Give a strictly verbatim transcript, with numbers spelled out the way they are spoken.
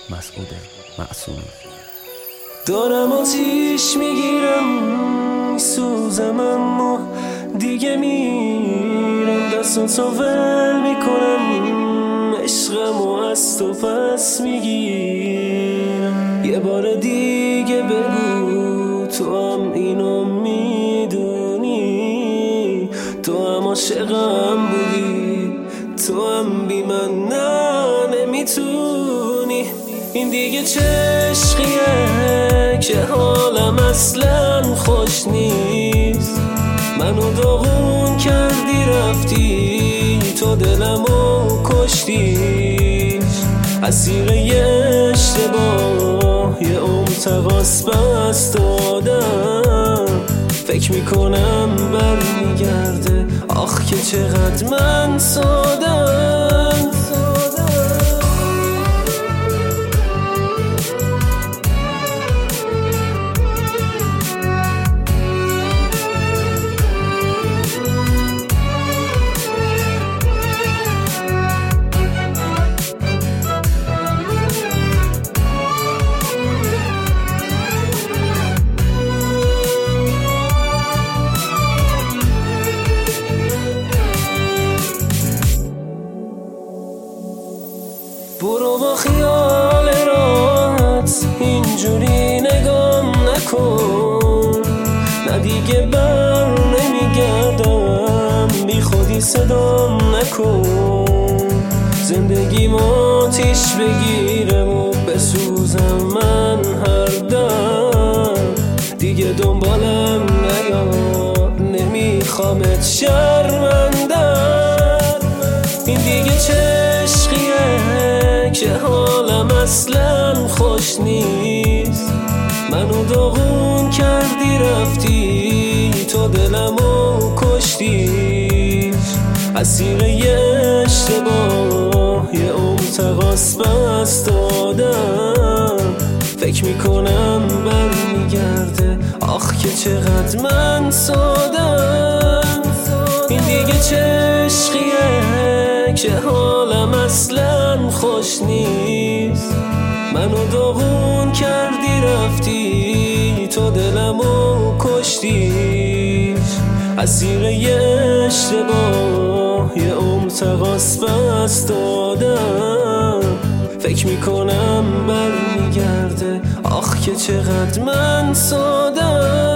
مسعود معصومی. دارم آتیش میگیرم سوزم، اما دیگه میرم دستاتو ول میکنم، عشقمو از تو پس میگیرم. یه بار دیگه بگو تو هم اینو میدونی، تو هم عاشقم بودی، تو هم بی من نه نمیتونی. این دیگه چه عشقیه که حالم اصلا خوش نیست، منو داغون کردی رفتی تو دلمو کشتی. اسیر یه اشتباه یه عمر تقاس بس دادم، فکر میکنم برمیگرده، آخ که چقدر من سادم. برو با خیال راحت اینجوری نگام نکن، نه دیگه بر نمیگردم، بی خودی صدام نکن. زندگی آتیش بگیره و بسوزم من هر دم، دیگه دنبالم نیا نمیخوامت شرمندم. این دیگه چه عشقیه که حالم اصلا خوش نیست، منو داغون کردی رفتی تو دلمو کشتی. اسیر یه اشتباه یه عمر تقاس بس دادم، فکر میکنم برمیگرده، آخ که چقدر من سادم. این دیگه چه عشقیه که حالم اصلا خوش نیست، منو داغون کردی رفتی تو دلمو کشتی. اسیر یه اشتباه یه عمر تقاس بس دادم، فکر میکنم برمیگرده، آخ که چقدر من سادم.